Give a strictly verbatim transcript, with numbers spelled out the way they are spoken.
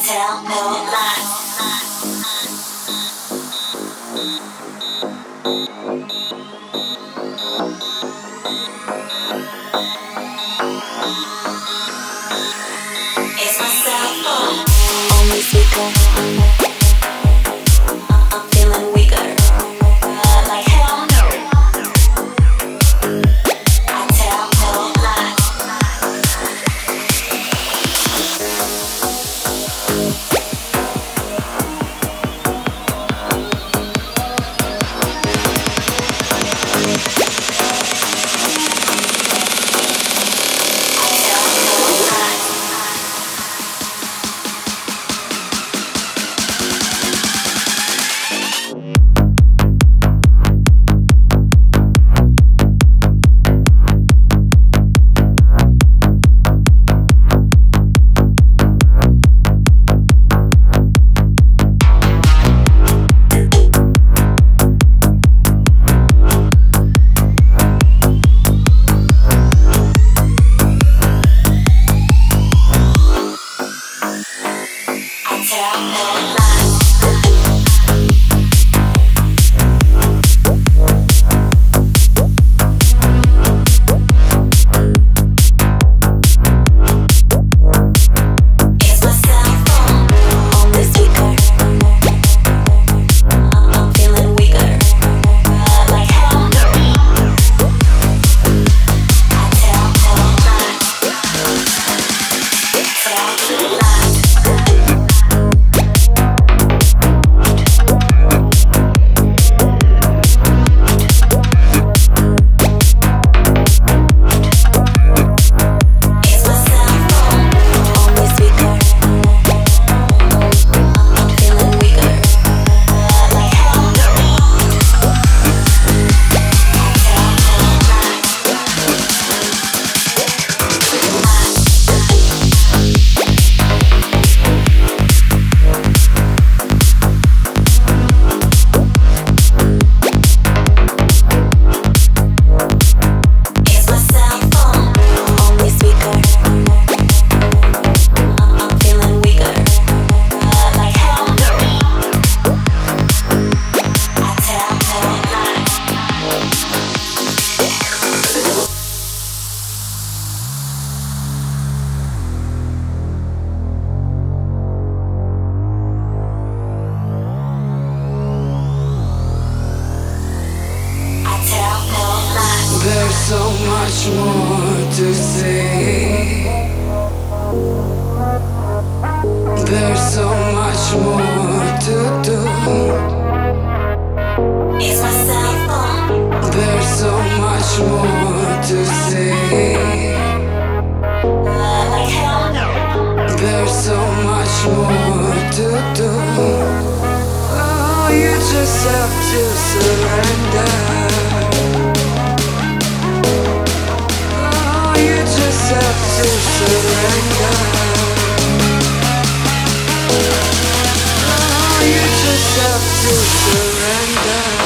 tell no lies. It's my cell phone on the speaker. I'm feeling weaker. Uh, like hell no. I tell no lies. There's so much more to say. There's so much more to do. It's my cell phone. There's so much more to say. Uh, like hell no. There's so much more to do. Oh, you just have to surrender. You just have to surrender. Oh, you just have to surrender.